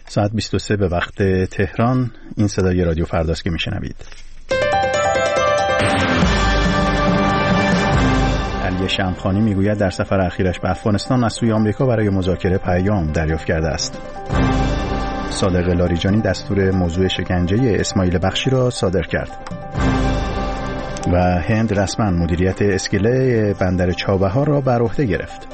ساعت 23 به وقت تهران. این صدای رادیو فرداست که میشنوید. علی شمخانی میگوید در سفر اخیرش به افغانستان از سوی آمریکا برای مذاکره پیام دریافت کرده است. صادق لاریجانی دستور موضوع شکنجه اسماعیل بخشی را صادر کرد. و هند رسما مدیریت اسکله بندر چابهار را بر عهده گرفت.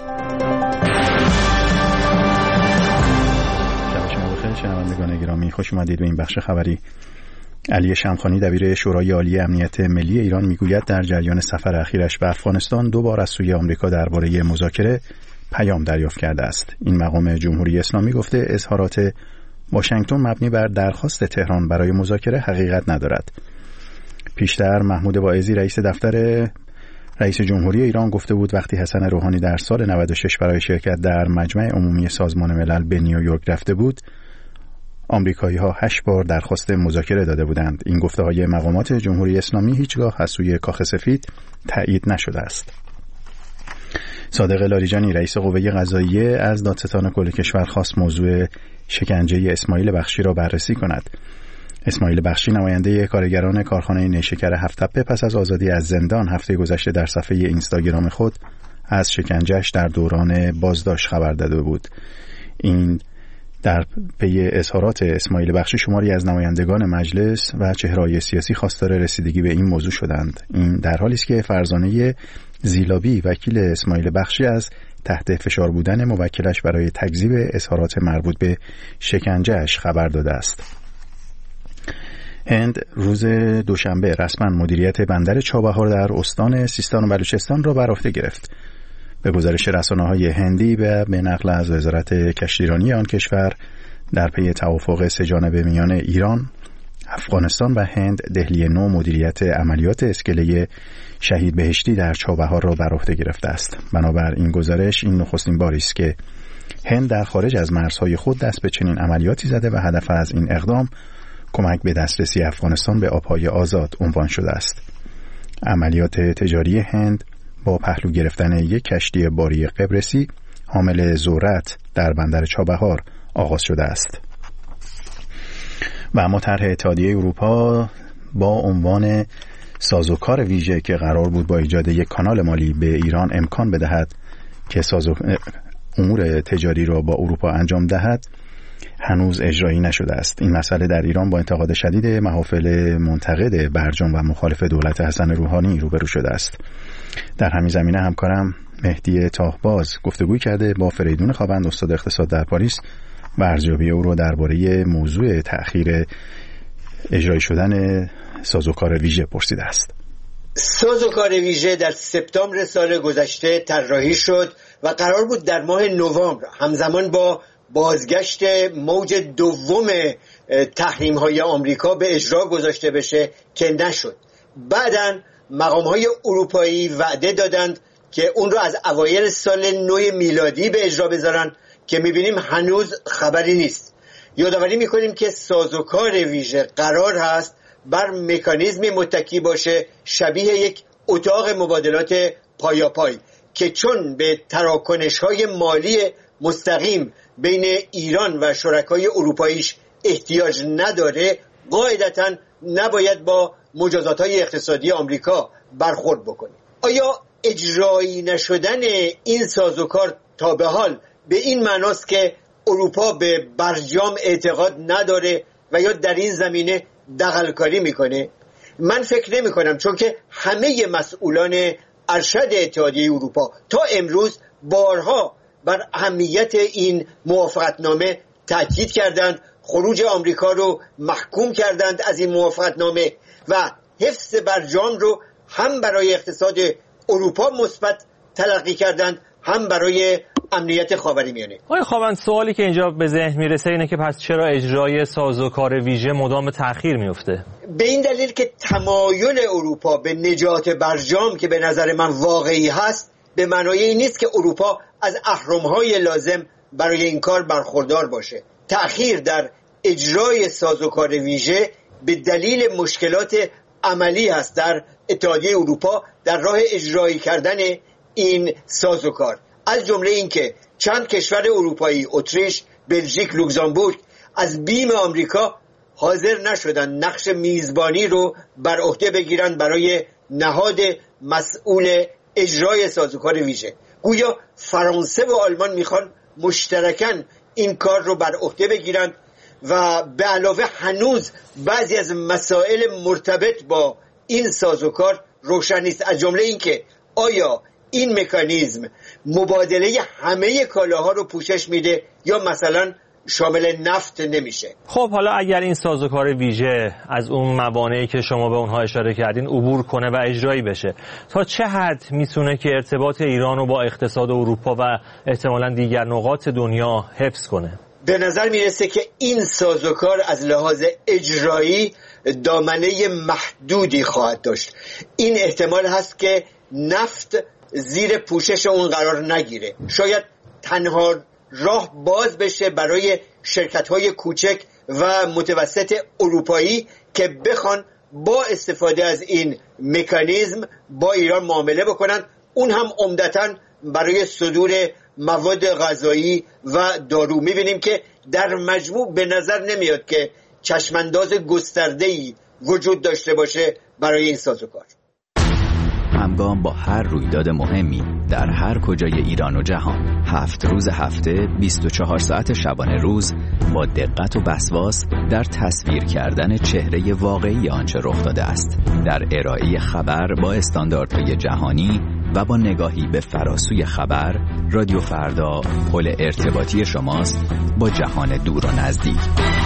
شنوندگان گرامی، خوش اومدید به این بخش خبری. علی شمخانی دبیر شورای عالی امنیت ملی ایران میگوید در جریان سفر اخیرش به افغانستان 2 بار از سوی آمریکا درباره مذاکره پیام دریافت کرده است. این مقام جمهوری اسلامی گفته اظهارات واشنگتن مبنی بر درخواست تهران برای مذاکره حقیقت ندارد. پیشتر محمود واعظی رئیس دفتر رئیس جمهوری ایران گفته بود وقتی حسن روحانی در سال 96 برای شرکت در مجمع عمومی سازمان ملل به نیویورک رفته بود، آمریکایی‌ها 8 بار درخواست مذاکره داده بودند. این گفته‌های مقامات جمهوری اسلامی هیچگاه از سوی کاخ سفید تایید نشده است. صادق لاریجانی رئیس قوه قضاییه از دادستان کل کشور خواست موضوع شکنجه اسماعیل بخشی را بررسی کند. اسماعیل بخشی نماینده کارگران کارخانه نیشکر هفت‌تپه پس از آزادی از زندان هفته گذشته در صفحه اینستاگرام خود از شکنجه‌اش در دوران بازداشت خبر داده بود. این در پی اظهارات اسماعیل بخشی شماری از نمایندگان مجلس و چهره‌های سیاسی خواستار رسیدگی به این موضوع شدند. این در حالی است که فرزانه زیلابی وکیل اسماعیل بخشی از تحت فشار بودن موکلش برای تکذیب اظهارات مربوط به شکنجه‌اش خبر داده است. هند روز دوشنبه رسما مدیریت بندر چابهار در استان سیستان و بلوچستان را بر عهده گرفت. به گزارش رسانه‌های هندی به نقل از وزارت کشتیرانی آن کشور، در پی توافق سه‌جانبه میان ایران، افغانستان و هند، دهلی نو مدیریت عملیات اسکله شهید بهشتی در چابهار را بر عهده گرفته است. بنابر این گزارش این نخستین باری است که هند در خارج از مرزهای خود دست به چنین عملیاتی زده و هدف از این اقدام کمک به دسترسی افغانستان به آبهای آزاد عنوان شده است. عملیات تجاری هند با پهلو گرفتن یک کشتی باری قبرسی حامل ذرت در بندر چابهار آغاز شده است. و اما طرح اتحادیه اروپا با عنوان سازوکار ویژه که قرار بود با ایجاد یک کانال مالی به ایران امکان بدهد که امور تجاری را با اروپا انجام دهد هنوز اجرایی نشده است. این مسئله در ایران با انتقاد شدید محافل منتقد برجام و مخالف دولت حسن روحانی روبرو شده است. در همین زمینه همکارم مهدی تاهباز گفتگوی کرده با فریدون خوابند، استاد اقتصاد در پاریس، و ارزیابی او را درباره موضوع تأخیر اجرایی شدن سازوکار ویژه پرسیده است. سازوکار ویژه در سپتامبر سال گذشته طراحی شد و قرار بود در ماه نوامبر همزمان با بازگشت موج دوم تحریم‌های آمریکا به اجرا گذاشته بشه که نشد. بعداً مقام‌های اروپایی وعده دادند که اون رو از اوایل سال نو میلادی به اجرا بذارن که می‌بینیم هنوز خبری نیست. یادآوری می‌کنیم که سازوکار ویژه قرار هست بر مکانیزمی متکی باشه شبیه یک اتاق مبادلات پایاپای که چون به تراکنش‌های مالی مستقیم بین ایران و شرکای اروپاییش احتیاج نداره، قاعدتاً نباید با مجازات‌های اقتصادی آمریکا برخورد بکنه. آیا اجرایی نشدن این سازوکار تا به حال به این معناست که اروپا به برجام اعتقاد نداره و یا در این زمینه دغل‌کاری میکنه؟ من فکر نمی کنم، چون که همه مسئولان ارشد اتحادیه اروپا تا امروز بارها بر اهمیت این موافقتنامه تاکید کردند، خروج آمریکا رو محکوم کردند از این موافقتنامه و حفظ برجام رو هم برای اقتصاد اروپا مثبت تلقی کردند، هم برای امنیت خاورمیانه. آقای خوابند، سوالی که اینجا به ذهن میرسه اینه که پس چرا اجرای سازوکار ویژه مدام تأخیر میفته؟ به این دلیل که تمایل اروپا به نجات برجام که به نظر من واقعی هست، به معنای این نیست که اروپا از اهرم‌های لازم برای این کار برخوردار باشه. تأخیر در اجرای سازوکار ویژه به دلیل مشکلات عملی هست در اتحادیه اروپا در راه اجرایی کردن این سازوکار، از جمله این که چند کشور اروپایی، اتریش، بلژیک، لوکزامبورگ از بیم آمریکا حاضر نشدن نقش میزبانی رو بر عهده بگیرن برای نهاد مسئول اجرای سازوکار ویژه. گویا فرانسه و آلمان میخوان مشترکاً این کار رو بر عهده بگیرن و به علاوه هنوز بعضی از مسائل مرتبط با این سازوکار روشن نیست، از جمله این که آیا این مکانیزم مبادله همه کالاها رو پوشش میده یا مثلا شامل نفت نمیشه. خب حالا اگر این سازوکار ویژه از اون موانعی که شما به اونها اشاره کردین عبور کنه و اجرایی بشه، تا چه حد میتونه که ارتباط ایران رو با اقتصاد اروپا و احتمالاً دیگر نقاط دنیا حفظ کنه؟ به نظر میرسه که این سازوکار از لحاظ اجرایی دامنه محدودی خواهد داشت. این احتمال هست که نفت زیر پوشش اون قرار نگیره. شاید تنها راه باز بشه برای شرکت‌های کوچک و متوسط اروپایی که بخوان با استفاده از این مکانیزم با ایران معامله بکنن، اون هم عمدتاً برای صدور مواد غذایی و دارو. می‌بینیم که در مجموع به نظر نمیاد که چشمانداز گسترده‌ای وجود داشته باشه برای این سازوکار. همگام با هر رویداد مهمی در هر کجای ایران و جهان، 7 روز هفته 24 ساعت شبانه روز با دقت و وسواس در تصویر کردن چهره واقعی آنچه رخ داده است، در ارائه خبر با استانداردهای جهانی و با نگاهی به فراسوی خبر، رادیو فردا پل ارتباطی شماست با جهان دور و نزدیک.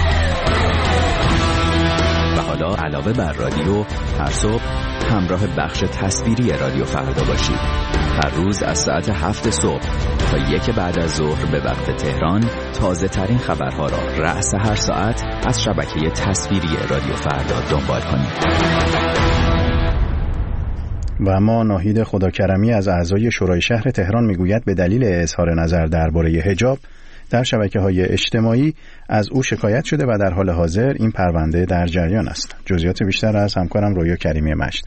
و حالا علاوه بر رادیو، هر صبح همراه بخش تصویری رادیو فردا باشید. هر روز از ساعت 7 صبح تا 1 بعد از ظهر به وقت تهران تازه ترین خبرها را رأس هر ساعت از شبکه تصویری رادیو فردا دنبال کنید. و اما ناهید خداکرمی از اعضای شورای شهر تهران میگوید به دلیل اظهار نظر درباره حجاب در شبکه‌های اجتماعی از او شکایت شده و در حال حاضر این پرونده در جریان است. جزئیات بیشتر از همکارم رویا کریمی مجد.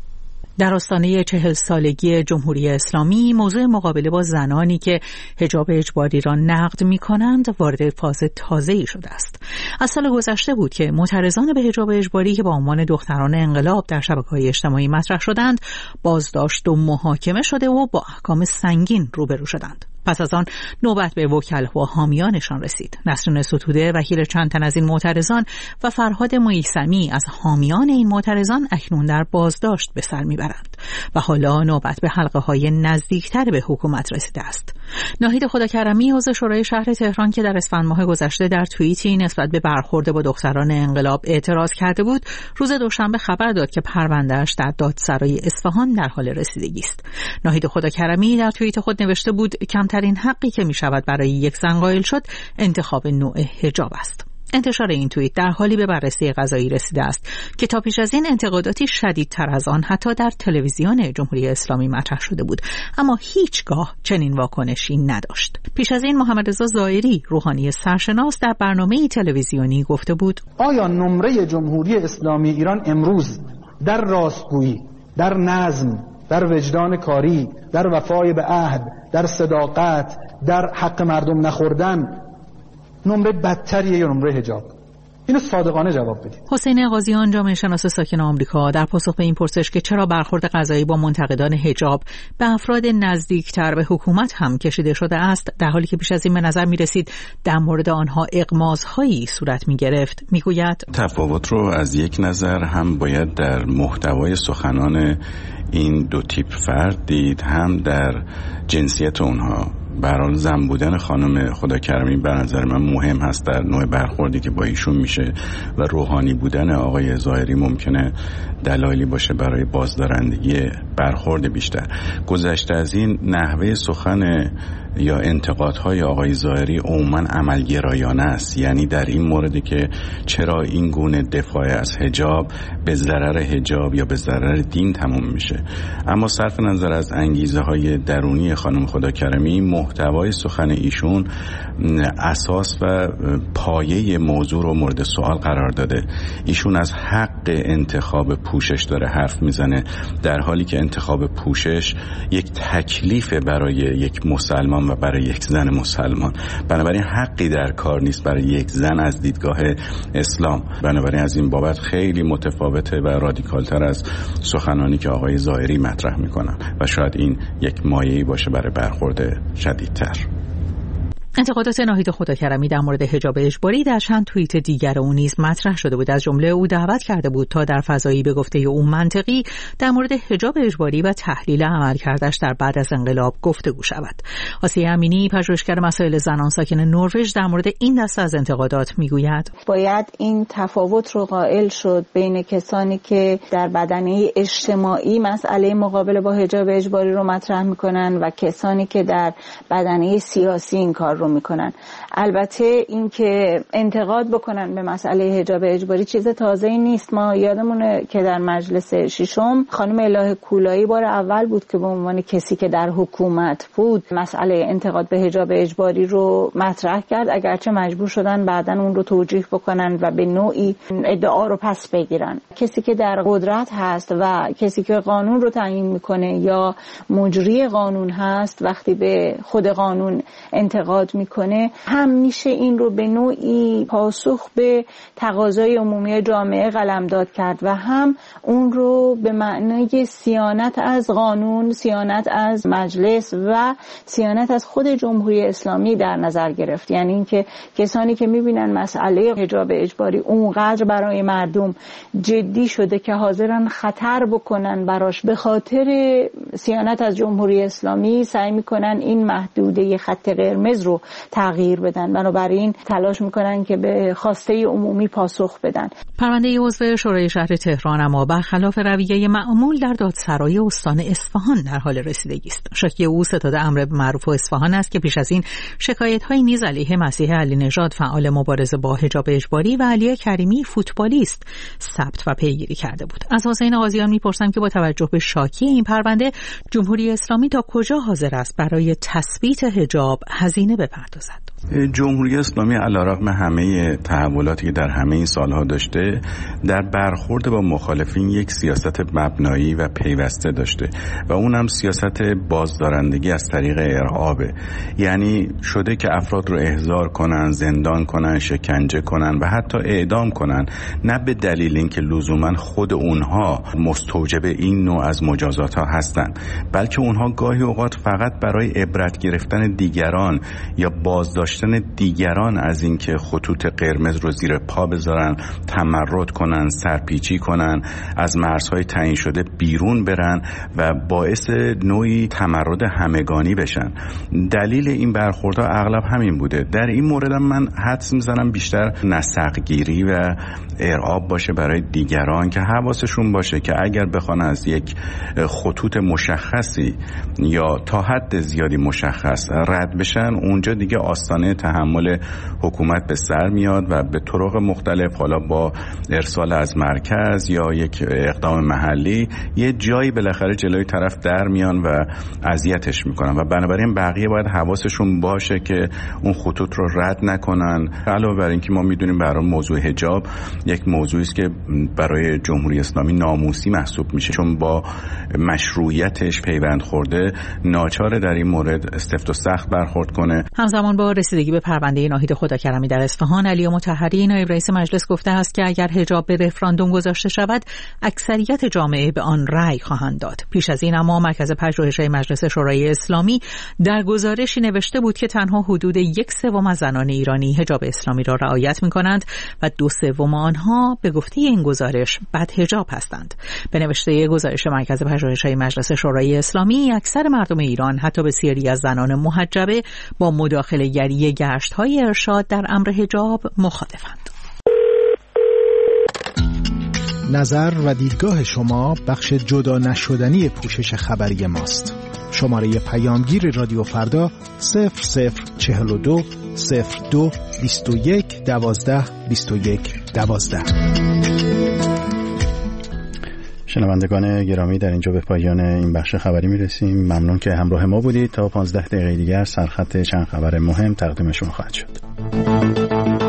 در آستانه 40 سالگی جمهوری اسلامی، موضوع مقابله با زنانی که حجاب اجباری را نقد می‌کنند وارد فاز تازه‌ای شده است. از سال گذشته بود که معترضان به حجاب اجباری که با عنوان دختران انقلاب در شبکه‌های اجتماعی مطرح شدند، بازداشت و محاکمه شده و با احکام سنگین روبرو شدند. پس از آن نوبت به وکلا و حامیانشان رسید. نسرین ستوده وکیل چند تن از این معترضان و فرهاد میثمی از حامیان این معترضان اکنون در بازداشت به سر میبرند و حالا نوبت به حلقه‌های نزدیکتر به حکومت رسیده است. ناهید خداکرمی عضو شورای شهر تهران که در اسفند ماه گذشته در توییتی نسبت به برخورد با دختران انقلاب اعتراض کرده بود، روز دوشنبه خبر داد که پرونده‌اش در دادسرای اصفهان در حال رسیدگی است. ناهید خداکرمی در توییت خود نوشته بود کمترین حقی که می شود برای یک زن قائل شد انتخاب نوع حجاب است. انتشار این توییت در حالی به بررسی قضایی رسیده است که تا پیش از این انتقاداتی شدیدتر از آن حتی در تلویزیون جمهوری اسلامی مطرح شده بود، اما هیچگاه چنین واکنشی نداشت. پیش از این محمد رضا ظاهری روحانی سرشناس در برنامه تلویزیونی گفته بود آیا نمره جمهوری اسلامی ایران امروز در راستگویی، در نظم، در وجدان کاری، در وفای به عهد، در صداقت، در حق مردم نخوردن نمره بدتریه یا نمره حجاب؟ اینو صادقانه جواب بدید. حسین قاضیان جامعه شناس ساکن آمریکا در پاسخ به این پرسش که چرا برخورد قضایی با منتقدان حجاب به افراد نزدیکتر به حکومت هم کشیده شده است، در حالی که پیش از این به نظر می رسید در مورد آنها اغماض‌هایی صورت می گرفت، می گوید تفاوت رو از یک نظر هم باید در محتوای سخنان این دو تیپ فرد دید، هم در جنسیت اونها. برحال زن بودن خانم خداکرمی به نظر من مهم هست در نوع برخوردی که با ایشون میشه و روحانی بودن آقای ظاهری ممکنه دلایلی باشه برای بازدارندگی برخورد بیشتر. گذشته از این نحوه سخن یا انتقادهای آقای ظاهری عموما عملگرایانه است، یعنی در این موردی که چرا این گونه دفاع از حجاب به ضرر حجاب یا به ضرر دین تمام میشه. اما صرف نظر از انگیزه های درونی خانم خداکرمی، محتوای سخن ایشون اساس و پایه موضوع رو مورد سوال قرار داده. ایشون از حق انتخاب پوشش داره حرف میزنه، در حالی که انتخاب پوشش یک تکلیف برای یک مسلمان اسلام و برای یک زن مسلمان. بنابراین حقی در کار نیست برای یک زن از دیدگاه اسلام. بنابراین از این بابت خیلی متفاوته و رادیکالتر از سخنانی که آقای ظاهری مطرح میکنن و شاید این یک مایه‌ای باشه برای برخورد شدیدتر. انتقادات ناهید خداکرمی در مورد حجاب اجباری در چند توییت دیگر او نیز مطرح شده بود. از جمله او دعوت کرده بود تا در فضایی به گفته او منطقی در مورد حجاب اجباری و تحلیل عملکردش در بعد از انقلاب گفتگو شود. آسیه امینی، پژوهشگر مسائل زنان ساکن نروژ، در مورد این دسته از انتقادات میگوید باید این تفاوت رو قائل شد بین کسانی که در بدنه اجتماعی مسئله مقابله با حجاب اجباری رو مطرح میکنن و کسانی که در بدنه سیاسی این کار رو میکنن. البته این که انتقاد بکنن به مسئله حجاب اجباری چیز تازه‌ای نیست. ما یادمونه که در مجلس ششم خانم الهه کولایی بار اول بود که به عنوان کسی که در حکومت بود مسئله انتقاد به حجاب اجباری رو مطرح کرد، اگرچه مجبور شدن بعداً اون رو توجیه بکنن و به نوعی ادعا رو پس بگیرن. کسی که در قدرت هست و کسی که قانون رو تعیین میکنه یا مجری قانون هست وقتی به خود قانون انتقاد میکنه همیشه این رو به نوعی پاسخ به تقاضای عمومی جامعه قلمداد کرد و هم اون رو به معنای صیانت از قانون، صیانت از مجلس و صیانت از خود جمهوری اسلامی در نظر گرفت. یعنی اینکه کسانی که میبینن مسئله حجاب اجباری اونقدر برای مردم جدی شده که حاضرن خطر بکنن براش به خاطر صیانت از جمهوری اسلامی سعی میکنن این محدوده خط قرمز رو تغییر بدن، بنابراین تلاش میکنن که به خواسته عمومی پاسخ بدن. پرونده عضو شورای شهر تهران اما برخلاف رویه معمول در دادسرای استان اصفهان در حال رسیدگی است. شاکی او ستاد امر معروف اصفهان است که پیش از این شکایت‌های نیز علیه مسیح علی نژاد فعال مبارزه با حجاب اجباری و علی کریمی فوتبالیست ثبت و پیگیری کرده بود. از حسین آغازیان میپرسم که با توجه به شاکی این پرونده جمهوری اسلامی تا کجا حاضر است برای تثبیت حجاب هزینه بپردازد؟ جمهوری اسلامی علیرغم همه تحولاتی که در همه این سالها داشته در برخورد با مخالفین یک سیاست مبنایی و پیوسته داشته و اونم سیاست بازدارندگی از طریق ارهابه. یعنی شده که افراد رو احضار کنن، زندان کنن، شکنجه کنن و حتی اعدام کنن، نه به دلیل اینکه لزوما خود اونها مستوجب این نوع از مجازات ها هستن، بلکه اونها گاهی اوقات فقط برای عبرت گرفتن دیگران یا بازداشتن دیگران از اینکه خطوط قرمز رو زیر پا بذارن، تمرد کنن، سرپیچی کنن، از مرزهای تعیین شده بیرون برن و باعث نوعی تمرد همگانی بشن. دلیل این برخوردها اغلب همین بوده. در این مورد من حدس میزنم بیشتر نسق‌گیری و ارعاب باشه برای دیگران که حواسشون باشه که اگر بخوان از یک خطوط مشخصی یا تا حد زیادی مشخص رد بشن، اونجا دیگه آستانه تحمل حکومت به سر میاد و به طرق مختلف، حالا با ارسال از مرکز یا یک اقدام محلی، یه جایی بالاخره جلوی طرف در میان و اذیتش میکنن و بنابراین بقیه باید حواسشون باشه که اون خطوط رو رد نکنن. علاوه بر اینکه ما میدونیم برای موضوع حجاب یک موضوعی است که برای جمهوری اسلامی ناموسی محسوب میشه، چون با مشروعیتش پیوند خورده، ناچاره در این مورد سفت و سخت برخورد کنه. همزمان با رسیدگی به پرونده ناهید خداکرمی در اصفهان، علی مطهری نایب رئیس مجلس گفته است که اگر حجاب به رفراندوم گذاشته شود اکثریت جامعه به آن رأی خواهند داد. پیش از این اما مرکز پژوهش‌های مجلس شورای اسلامی در گزارشی نوشته بود که تنها حدود 1/3 از زنان ایرانی حجاب اسلامی را رعایت می‌کنند و 2/3 آنها به گفته این گزارش بدحجاب هستند. به نوشته گزارش مرکز پژوهش‌های مجلس شورای اسلامی، اکثر مردم ایران حتی بسیاری از زنان محجبه با مداخله‌گری گشت‌های ارشاد در امر حجاب مخالفند. نظر و دیدگاه شما بخش جدا نشدنی پوشش خبری ماست. شماره پیامگیر رادیو فردا 0042 02 21 12 21 12. شنوندگان گرامی، در اینجا به پایان این بخش خبری میرسیم. ممنون که همراه ما بودید. تا 15 دقیقه دیگر سرخط چند خبر مهم تقدیم شما خواهد شد.